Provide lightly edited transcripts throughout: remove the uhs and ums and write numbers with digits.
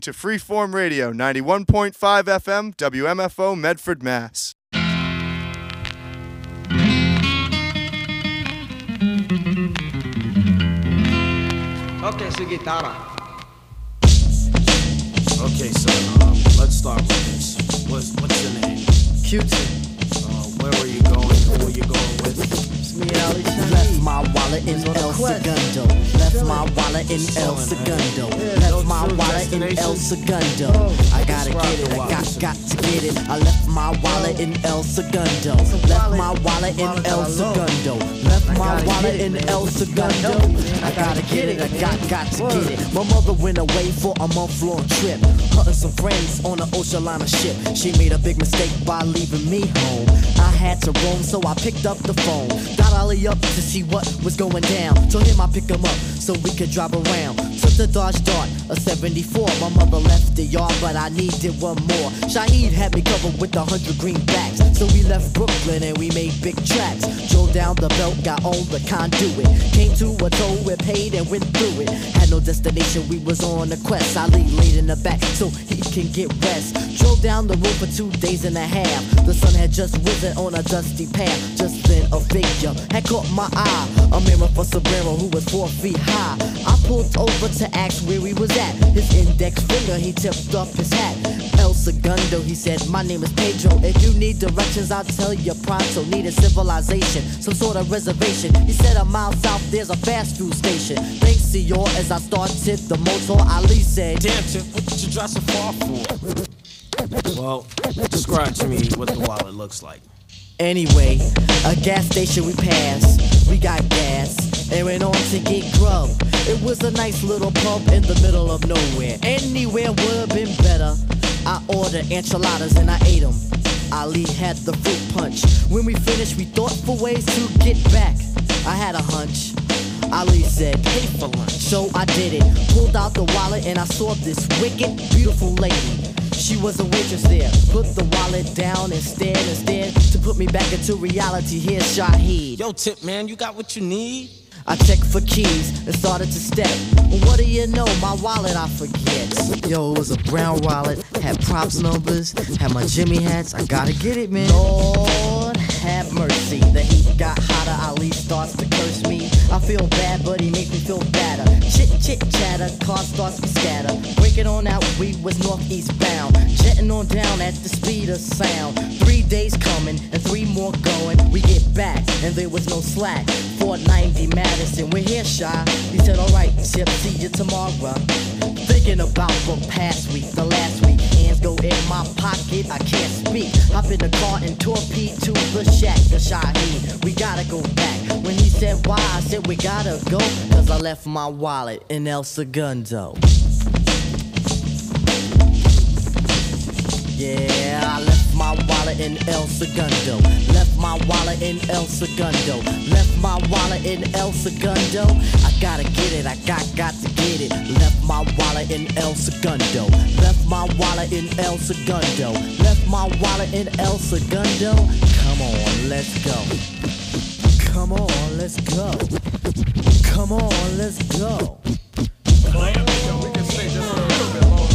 to Freeform Radio, 91.5 FM, WMFO, Medford, Mass. Okay, su guitarra. Okay, son, let's start with this. What's your name? Q-Tip. Where were you going? Who were you going with? It's me, Ali Shaheed. Left my wallet in El Segundo. Left my wallet in El Segundo. Left my wallet in El Segundo. I gotta get it, I got to get it. I left my wallet in El Segundo. Left my wallet in El Segundo. Left my wallet in El Segundo. I gotta get it, I got to get it. My mother went away for a month-long trip, hunting some friends on an ocean liner ship. She made a big mistake by leaving me home. I had to roam, so I picked up the phone. Got Ali up to see what was going down. Told him I'd pick him up so we could drive around. Took the Dodge Dart, a 74. My mother left the yard, but I needed one more. Shaheed had me covered with 100 greenbacks. So we left Brooklyn and we made big tracks. Drove down the belt, got on the conduit. Came to a toll, we paid and went through it. Had no destination, we was on a quest. Ali laid in the back so he can get rest. Drove down the road for 2 days and a half. The sun had just risen on a dusty path. Just then a figure had caught my eye. A mirror for Sombrero who was 4 feet high. I pulled over to ask where he was at. His index finger, he tipped up his hat. El Segundo, he said, my name is Pedro. If you need directions, I'll tell you pronto. Need a civilization, some sort of reservation. He said a mile south, there's a fast food station. Thanks, senor, as I started the motor, Ali said, damn, Tip, what did you drive so far for? Well, describe to me what the wallet looks like. Anyway, a gas station we passed. We got gas and went on to get grub. It was a nice little pub in the middle of nowhere. Anywhere would have been better. I ordered enchiladas and I ate them. Ali had the fruit punch. When we finished, we thought for ways to get back. I had a hunch. Ali said, pay for lunch. So I did it. Pulled out the wallet and I saw this wicked, beautiful lady. She was a waitress there. Put the wallet down and stared to put me back into reality. Here's Shaheed. Yo, Tip, man, you got what you need? I checked for keys and started to step. What do you know, my wallet I forget. Yo, it was a brown wallet, had props numbers, had my Jimmy hats. I gotta get it, man. Lord have mercy. The heat got hotter, Ali starts to curse me. I feel bad, but he makes me feel badder. Chit chatter, car starts to scatter. Breaking on out, we was northeast bound. Jetting on down at the speed of sound. 3 days coming and 3 more going. We get back and there was no slack. 490 Madison, we're here, Shy. He said, alright, Tip, see you tomorrow. Thinking about the past week, the last week. Hands go in my pocket, I can't speak. Hop in the car and torpedo to the shack, the Shaheed. We gotta go back. When he said why, I said we gotta go. Cause I left my wallet in El Segundo. Yeah, I left my wallet in El Segundo. Left my wallet in El Segundo. Left my wallet in El Segundo. I gotta get it, I got to get it. Left my wallet in El Segundo. Left my wallet in El Segundo. Left my wallet in El Segundo. Come on, let's go. Come on, let's go. Come on, let's go. We can stay just a little bit longer.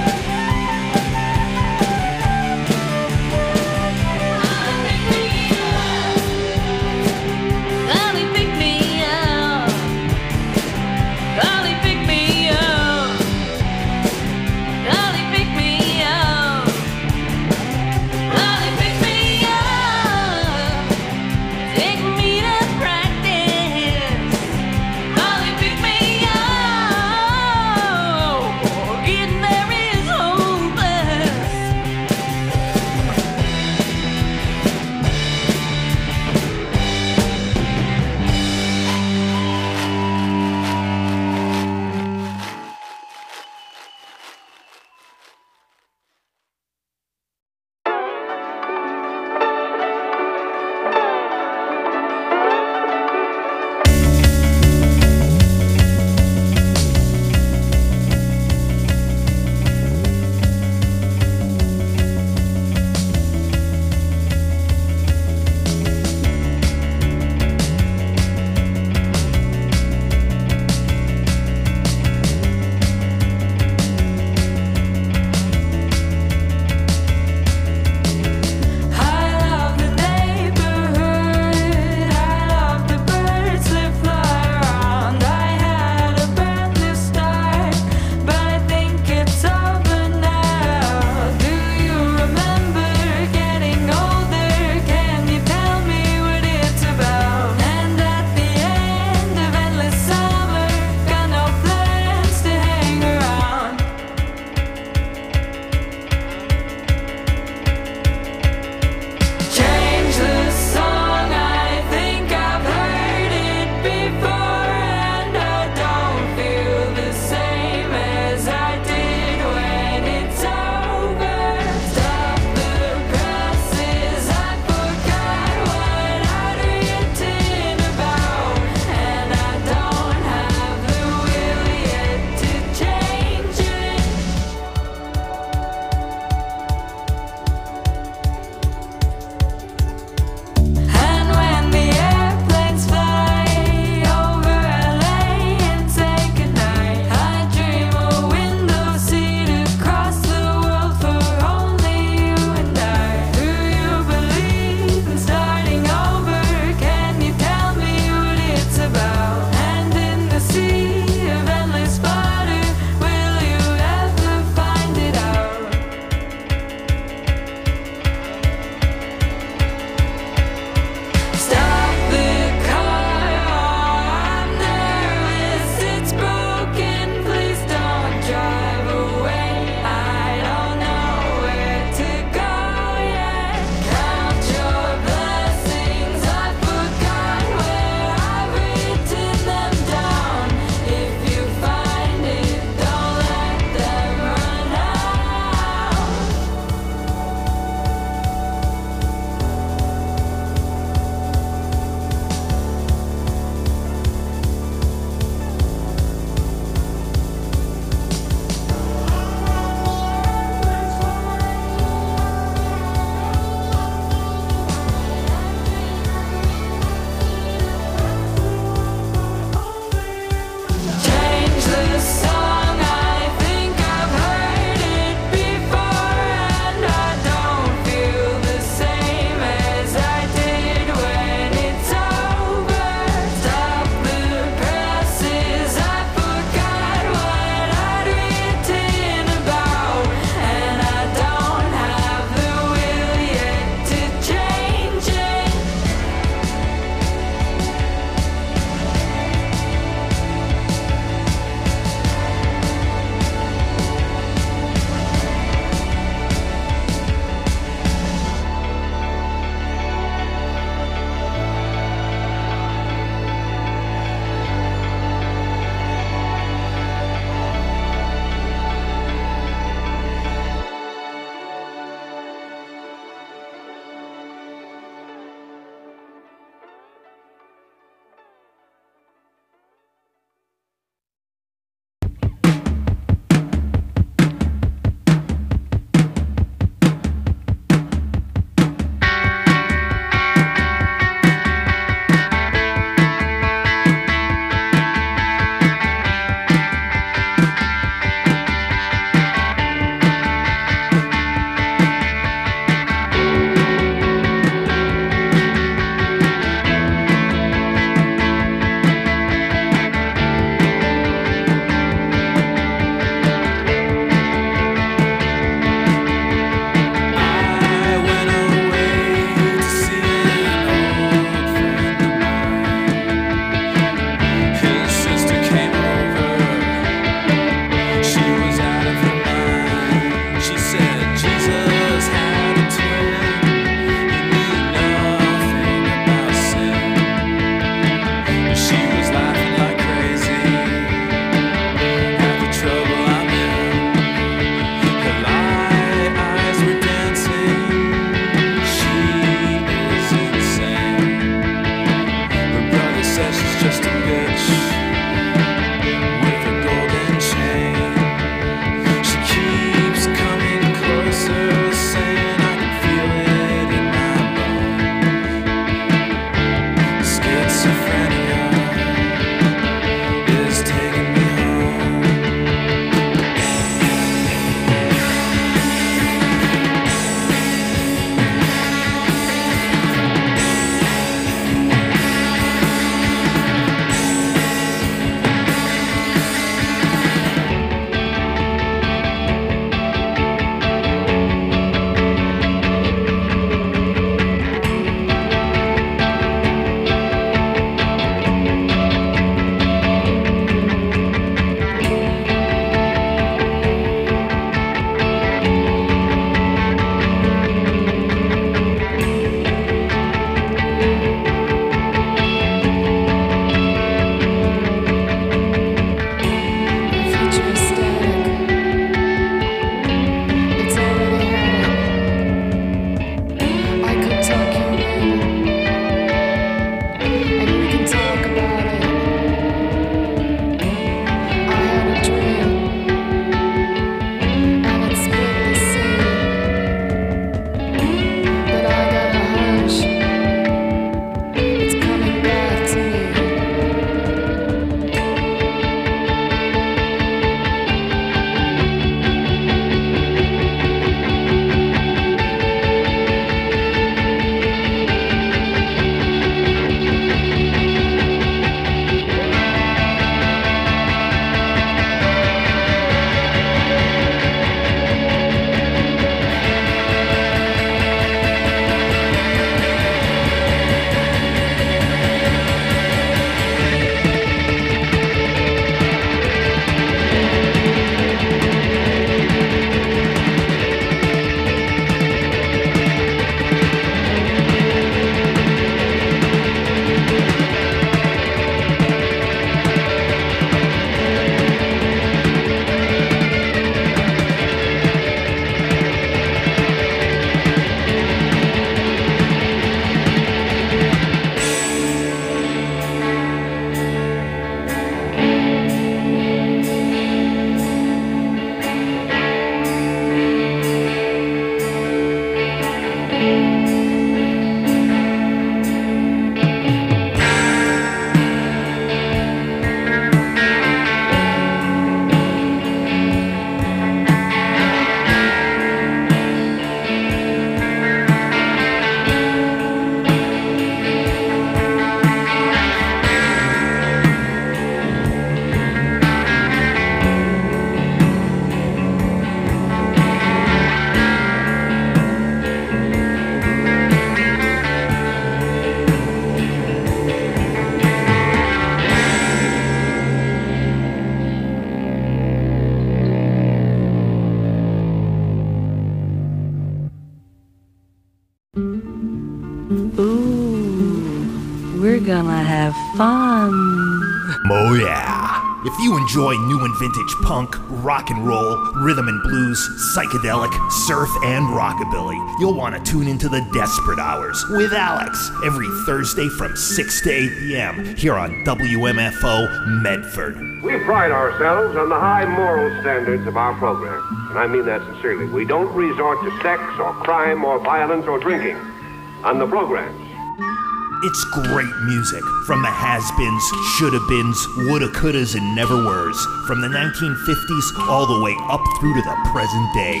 Ooh, we're gonna have fun. Oh yeah. If you enjoy new and vintage punk, rock and roll, rhythm and blues, psychedelic, surf, and rockabilly, you'll want to tune into the Desperate Hours with Alex every Thursday from 6 to 8 p.m. here on WMFO Medford. We pride ourselves on the high moral standards of our program, and I mean that sincerely. We don't resort to sex or crime or violence or drinking on the programs. It's great music from the has-beens, shoulda-beens, woulda-couldas, and never-weres, from the 1950s all the way up through to the present day.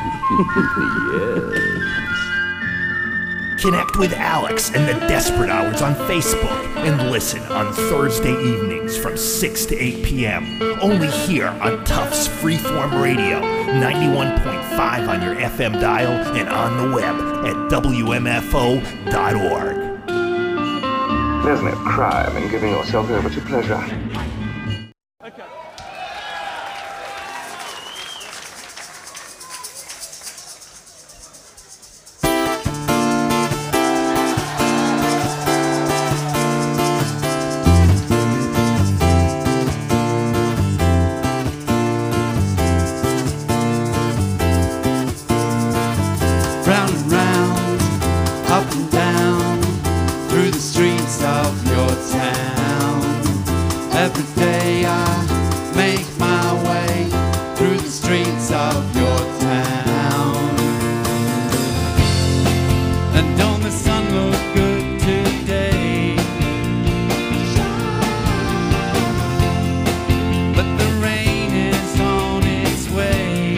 Yes. Connect with Alex and the Desperate Hours on Facebook and listen on Thursday evenings from 6 to 8 p.m. Only here on Tufts Freeform Radio, 91.5 on your FM dial and on the web at WMFO.org. There's no crime in giving yourself over to pleasure. Okay. Round and round, up and down, through the streets of your town. Every day I make my way through the streets of your town. And don't the sun look good today? But the rain is on its way.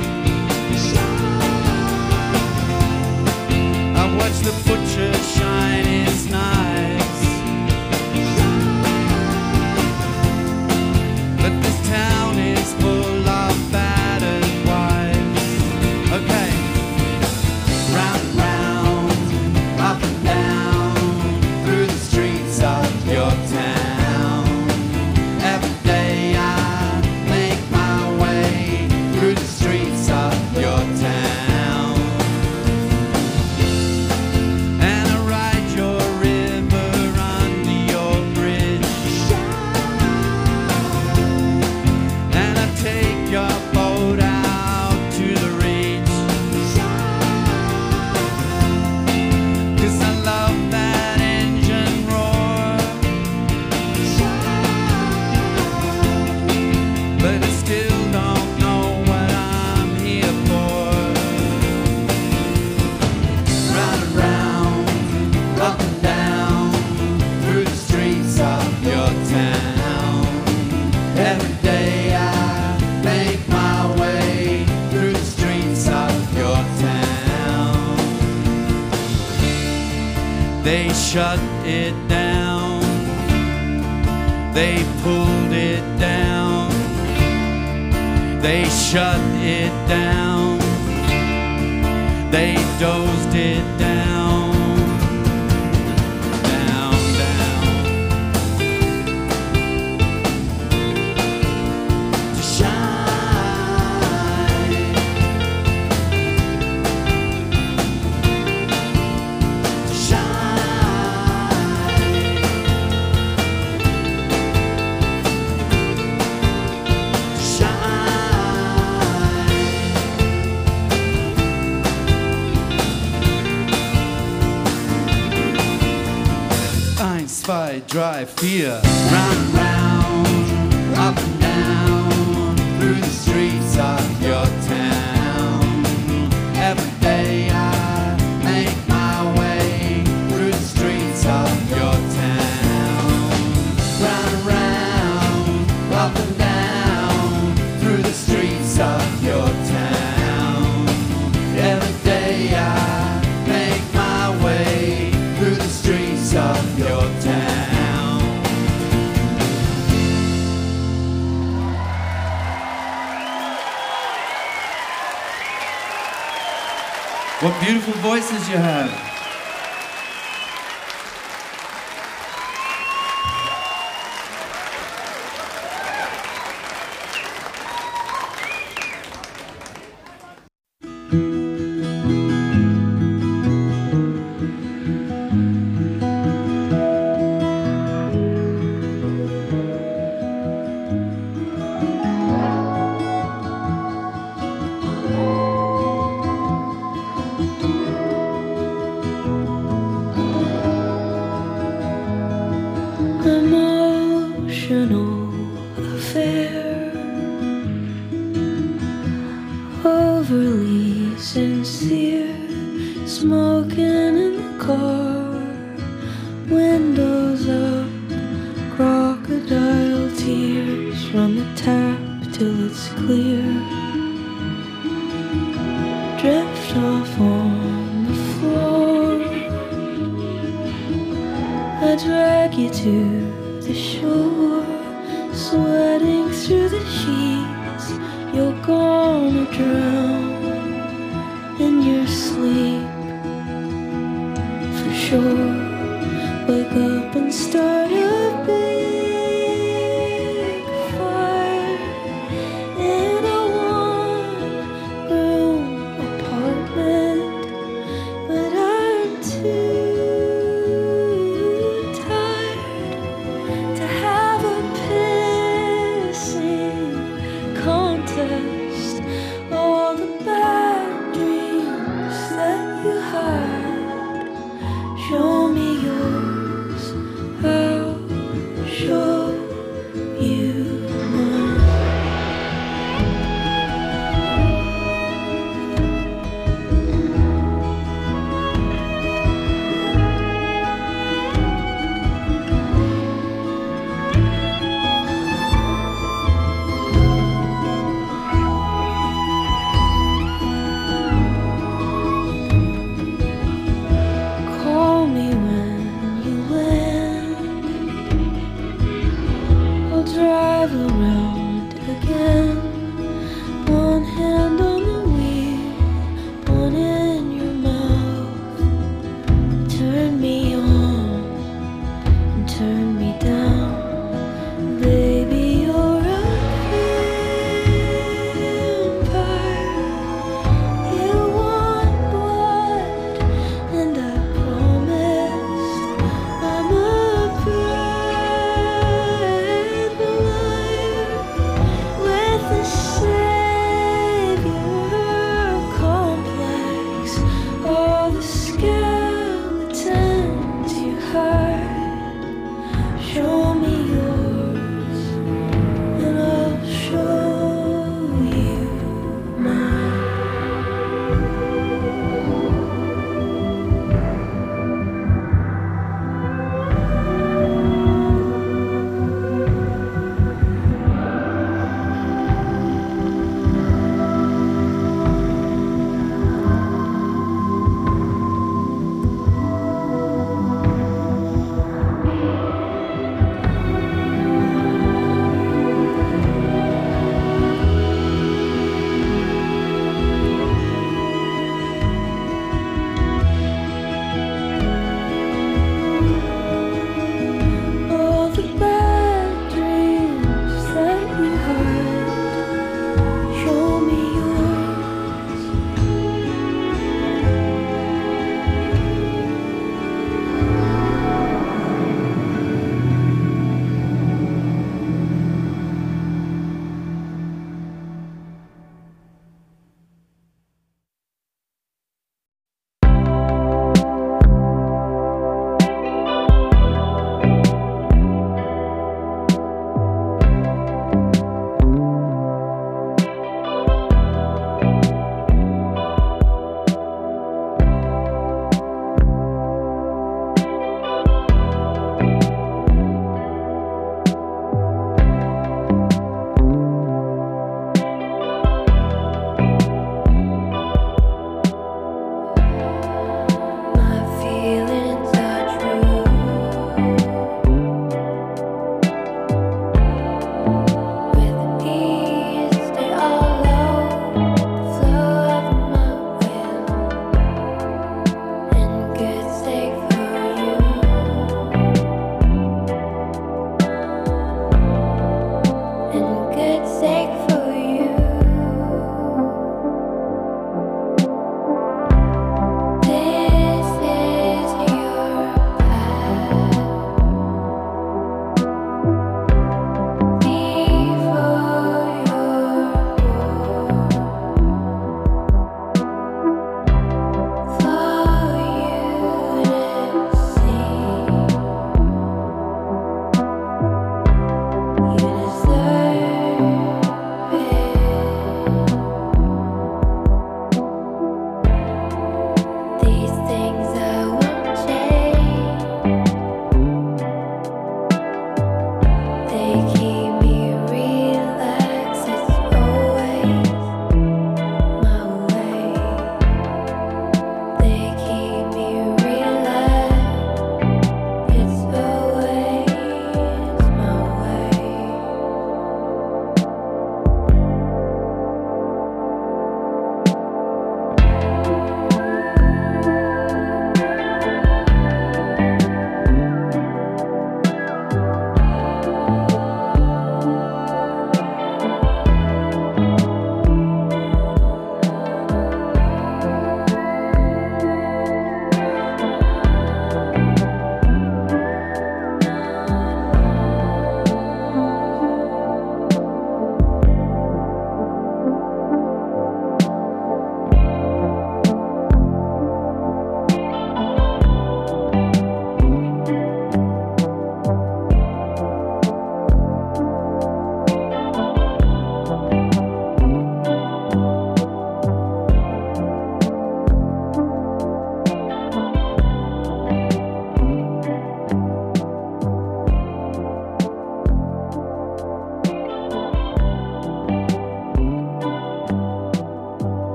I watch the butcher shine his knives, but this town is full of battered wives. Okay, round and round, up and down, through the streets of your town. Every day I make my way through the streets of your town. And I ride your river under your bridge. And I take your boat out to the reach. 'Cause I love that engine roar. But I still don't know what I'm here for. Round and round, up and down, through the streets of your town. Every day I make my way through the streets of your town. They shut it down. They pulled it down. They shut it down. They dozed it down. Down, down. To shine. To shine. To shine. Eins, zwei, drei, vier. Round and round, up and down, through the streets of your town. Every day I make my way through the streets of your town. Round and round, up and down, through the streets of your town. Every day I make my way through the streets of your town. What beautiful voices you have. overly sincere, smoking in the car, windows up, crocodile tears from the tap till it's clear. Drift off on the floor, I drag you to the shore, sweating through the sheets. You're gonna drown in your sleep, for sure. Wake up and start a big fire in a one-room apartment, but I'm too tired to have a pissing contest. All the bad dreams that you hide, show me yours. How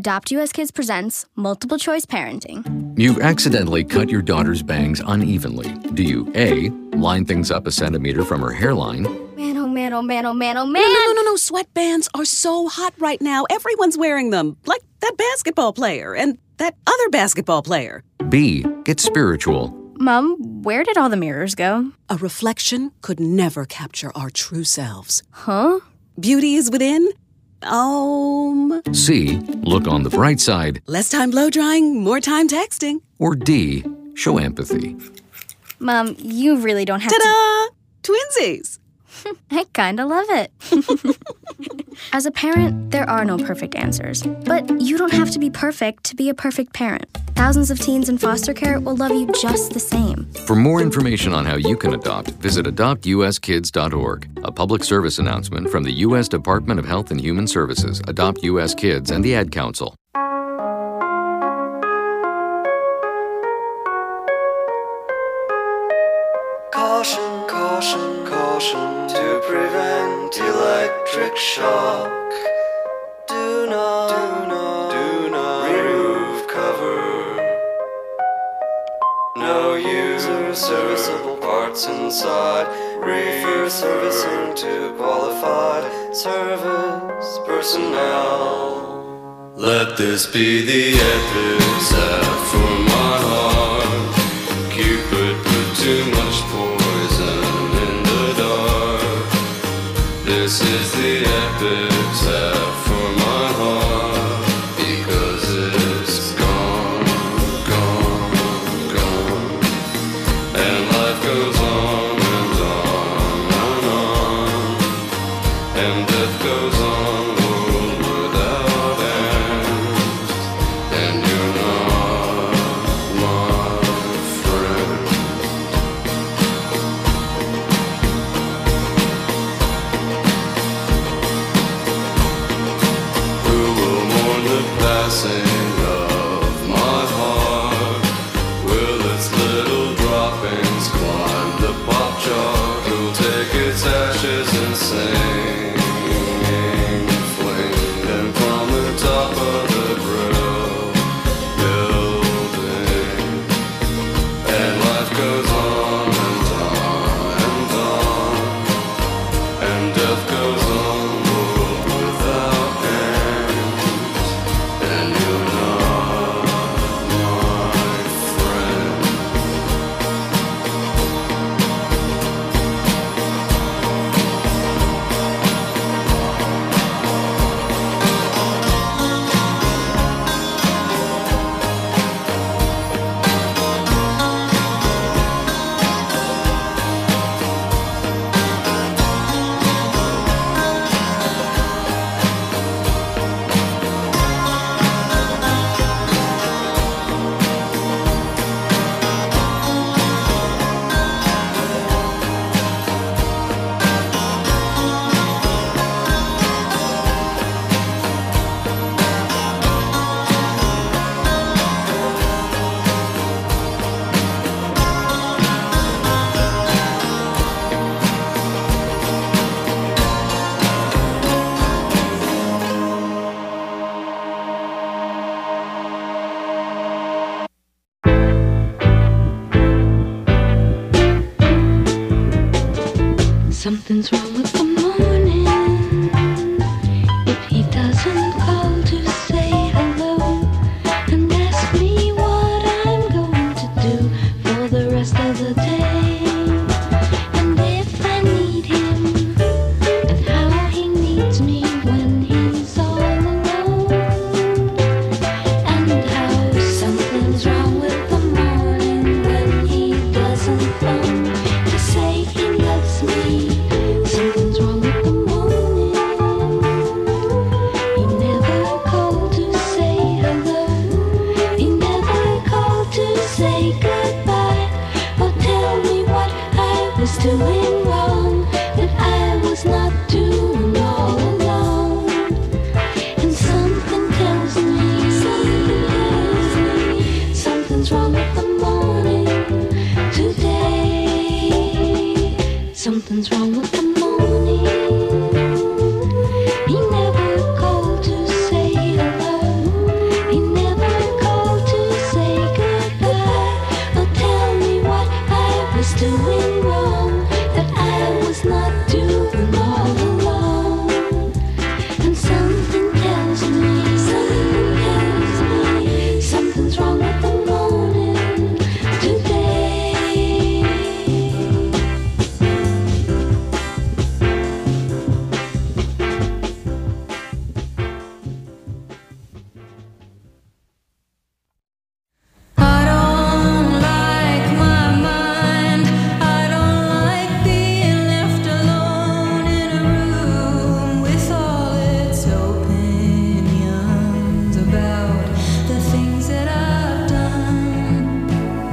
Adopt US Kids presents Multiple Choice Parenting. You've accidentally cut your daughter's bangs unevenly. Do you A, line things up a centimeter from her hairline? Man, oh man, oh man, oh man, oh man! No. Sweatbands are so hot right now. Everyone's wearing them. Like that basketball player and that other basketball player. B, get spiritual. Mom, where did all the mirrors go? A reflection could never capture our true selves. Huh? Beauty is within. C, look on the bright side. Less time blow drying, more time texting. Or D, show empathy. Mom, you really don't have Ta-da! Twinsies! I kinda love it. As a parent, there are no perfect answers. But you don't have to be perfect to be a perfect parent. Thousands of teens in foster care will love you just the same. For more information on how you can adopt, visit adoptuskids.org. A public service announcement from the U.S. Department of Health and Human Services, Adopt U.S. Kids, and the Ad Council. Caution, caution, caution to prevent electric shock. Do not remove cover. No user serviceable parts inside. Refer servicing to qualified service personnel. Let this be the epitaph for my heart. Cupid put too much poison in the dark. This is the epitaph for my heart, because it's gone, gone, gone. And life goes on and on and on. And death goes on, world without end. And you're not my friend. Who will mourn the passing of my heart? Will its little droppings climb the pop chart? Who'll take its ashes and sing, fling them from the top of the grill building? And life goes on and on and on. And death goes on, world without end. And you're not my friend. Something's wrong with the morning. If he doesn't call to say hello and ask me what I'm going to do for the rest of the day, and if I need him and how he needs me when he's all alone, and how something's wrong with the morning when he doesn't phone to say he loves me. Something's wrong with the morning. He never called to say hello. He never called to say goodbye or tell me what I was doing wrong, that I was not doing all alone. And something tells me something's wrong with the morning today. Something's wrong with the morning. He never called to say hello. doing wrong, that I was not doing all along. And something tells me, something's wrong with the morning today. I don't like my mind. I don't like being left alone in a room with all its opinions about the things that I've done.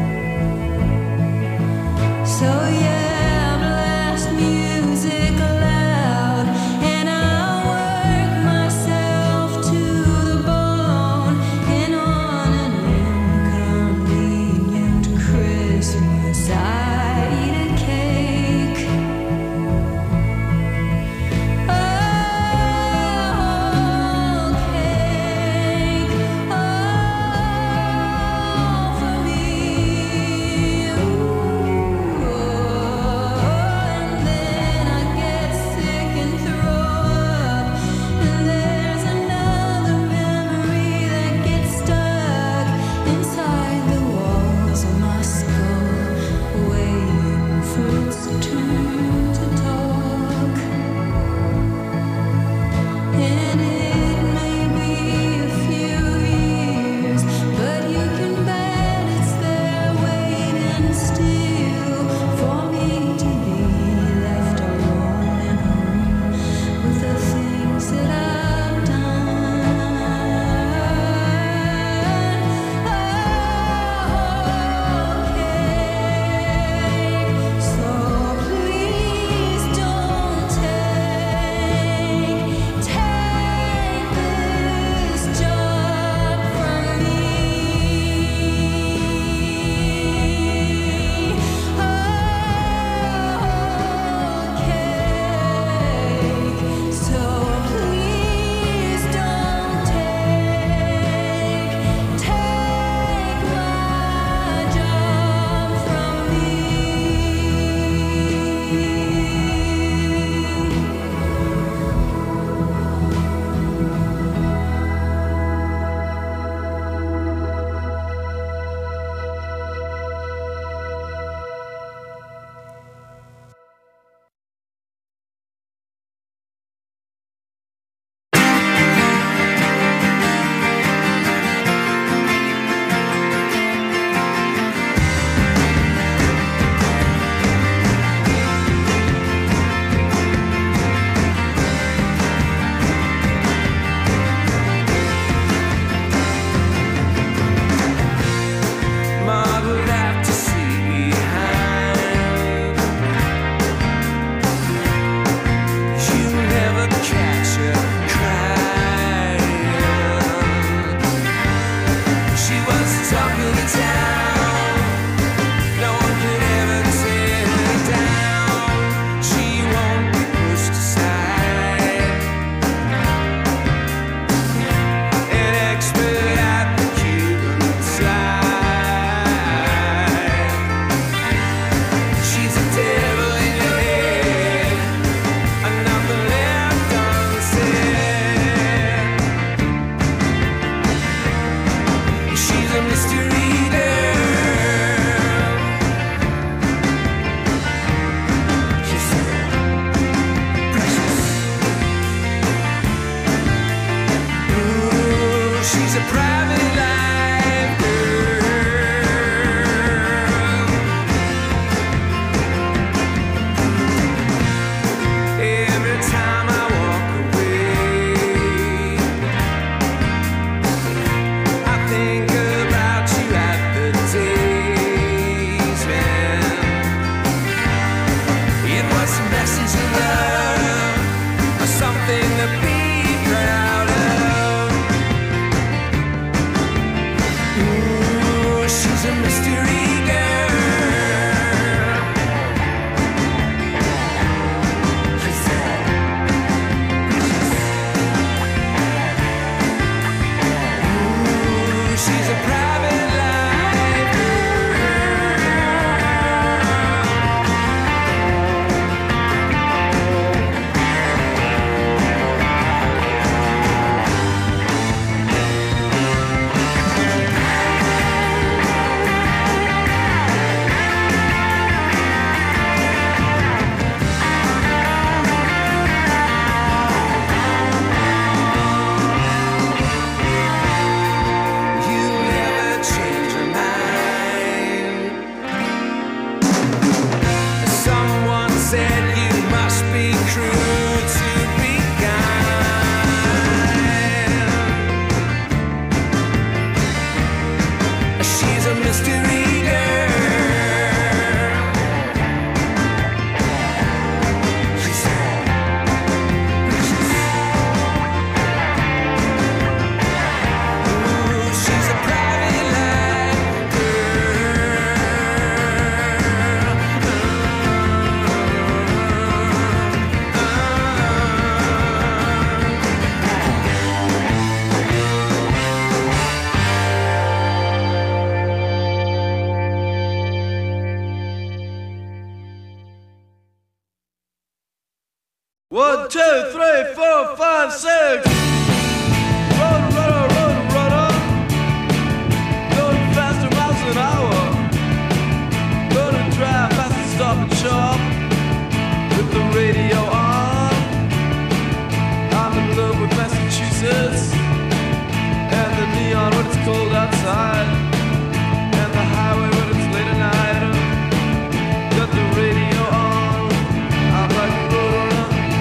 So yeah, blast music loud, and I'll work myself to the bone. And on an inconvenient Christmas, I eat a cake. Oh, cake, oh, for me. Ooh, 1, 2, 3, 4, 5, 6. Road runner, going faster miles an hour. Gonna drive fast and stop and shop with the radio on. I'm in love with Massachusetts and the neon when it's cold outside, and the highway when it's late at night. Got the radio on. I'm like a road runner.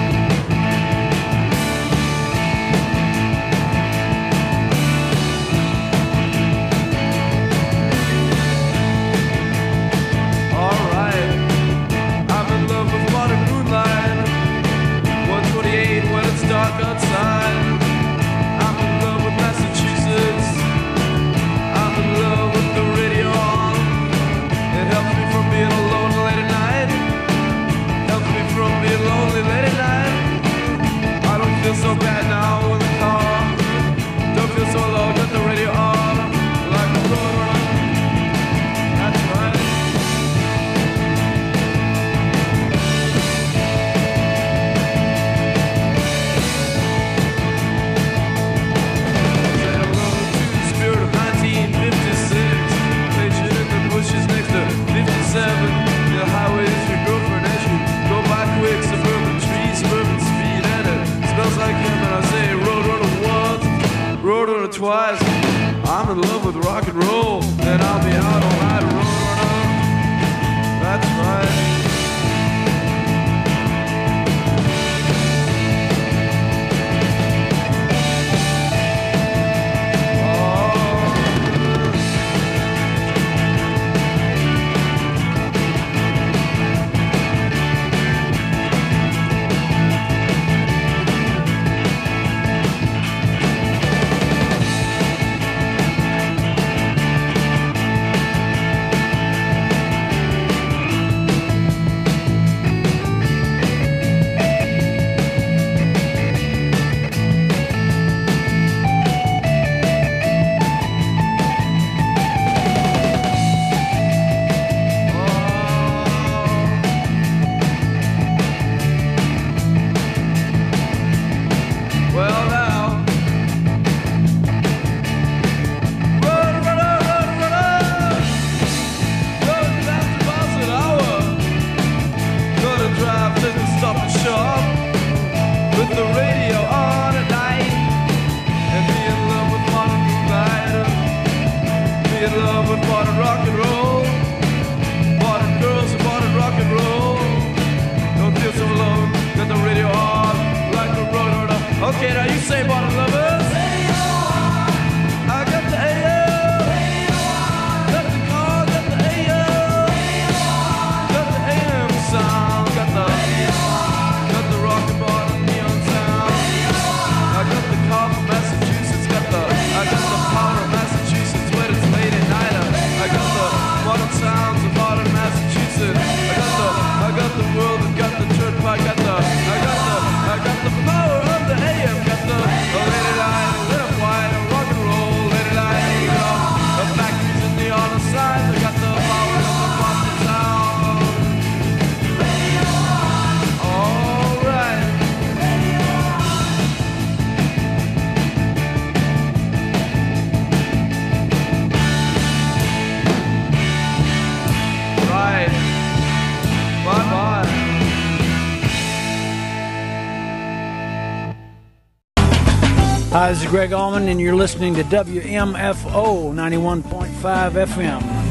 Dark outside. I'm in love with Massachusetts. I'm in love with the radio on. It helps me from being alone late at night. Helps me from being lonely late at night. I don't feel so bad now in the car. Don't feel so low, got the radio on. Like a road runner. That's right. The highway is your girlfriend as you go by quick. Suburban trees, suburban speed, and it smells like him. And I say road runner once, road runner twice. I'm in love with rock and roll, and I'll be out all night, road runner. That's right. Okay, now you say bottom lovers. I got the AO. Got the car, got the AO. Got the AM sound. Got the rock and bottom neon sound. I got the car from Massachusetts. I got the power of Massachusetts when it's late at night. I got the modern sounds of modern Massachusetts. I got the world and got the turnpike. I got the power of the AM. Got the late at night, lit up white, rock and roll, late at night, you know, the factories and the on the side. I got the power of the Boston sound. All right. Right. Bye-bye. Hi, this is Greg Allman, and you're listening to WMFO 91.5 FM.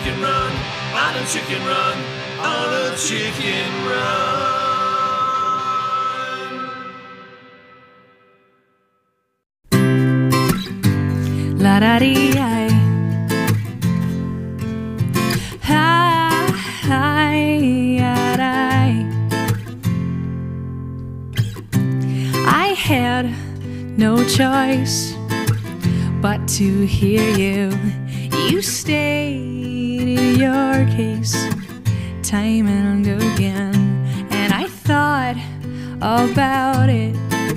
chicken run, on a chicken run, on a chicken run. La da dee I. Hi, I had no choice but to hear you. You stated your case time and again, and I thought about it.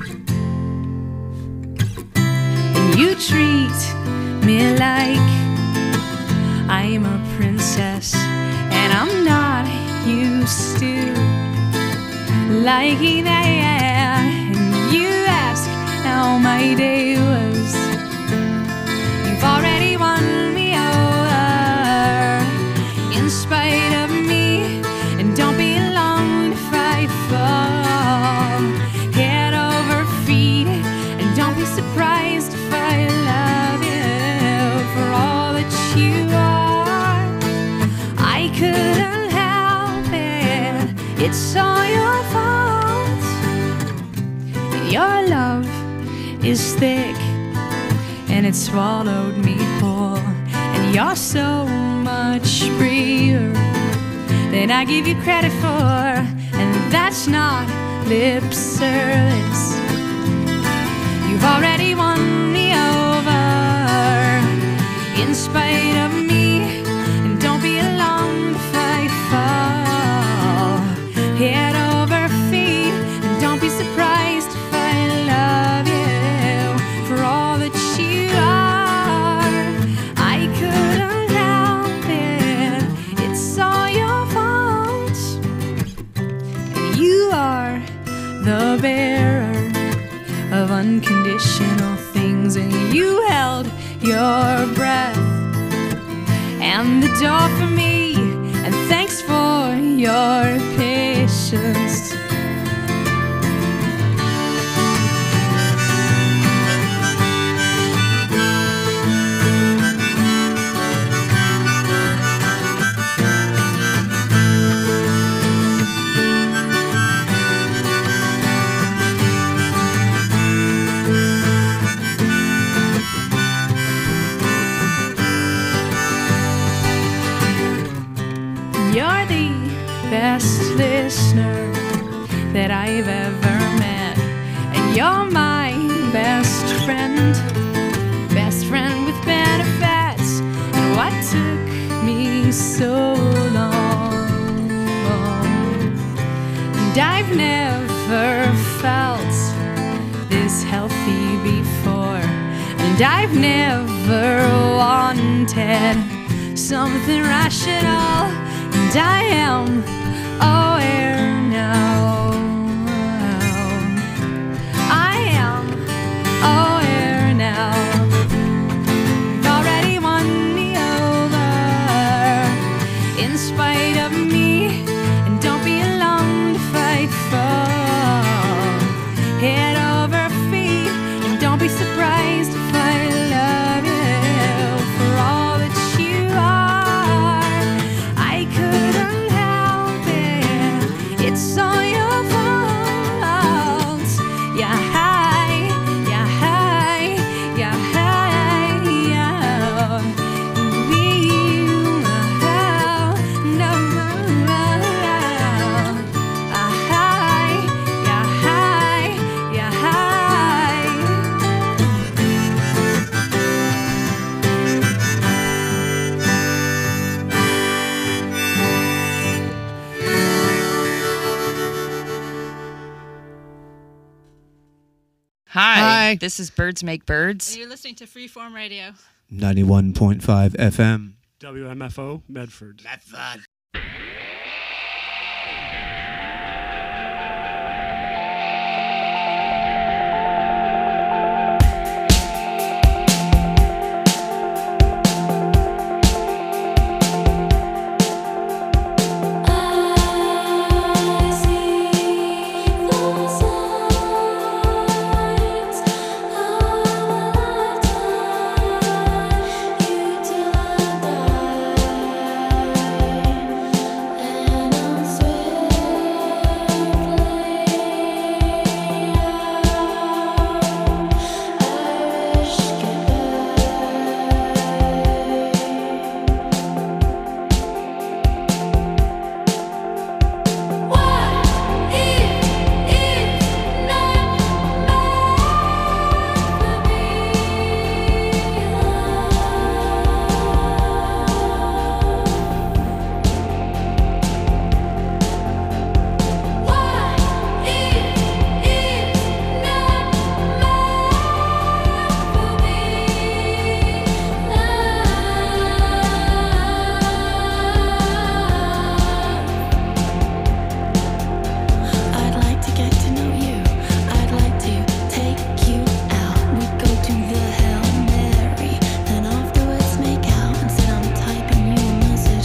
And you treat me like I'm a princess, and I'm not used to liking that. And you ask how my day was. You've already won me over in spite of me, and don't be long if I fall head over feet, and don't be surprised if I love you for all that you are. I couldn't help it, it's all your fault. Your love is thick and it swallowed me whole, and you're so much braver than I give you credit for, and that's not lip service. You've already won me over in spite of me, and don't be alarmed if I fall head over feet, and don't be surprised if I love you for all that you are. I couldn't help it, it's all your fault. And you are the bearer of unconditional things, and you held your breath and the door for me, and thanks for your patience. You're the best listener that I've ever met, and you're my best friend with benefits. And what took me so long, and I've never felt this healthy before, and I've never wanted something rational, and I am aware now. I am aware now. You've already won me over in spite of me, and don't be alarmed if I fall head over feet, and don't be surprised if I love you for all that you are. I couldn't help it, it's all your fault. Yeah, hi, yeah, hi, yeah, hi, yeah. We, no, hi, yeah, hi, yeah, hi. Hi. This is Birds Make Birds. And you're listening to Freeform Radio. 91.5 FM. WMFO Medford. Medford.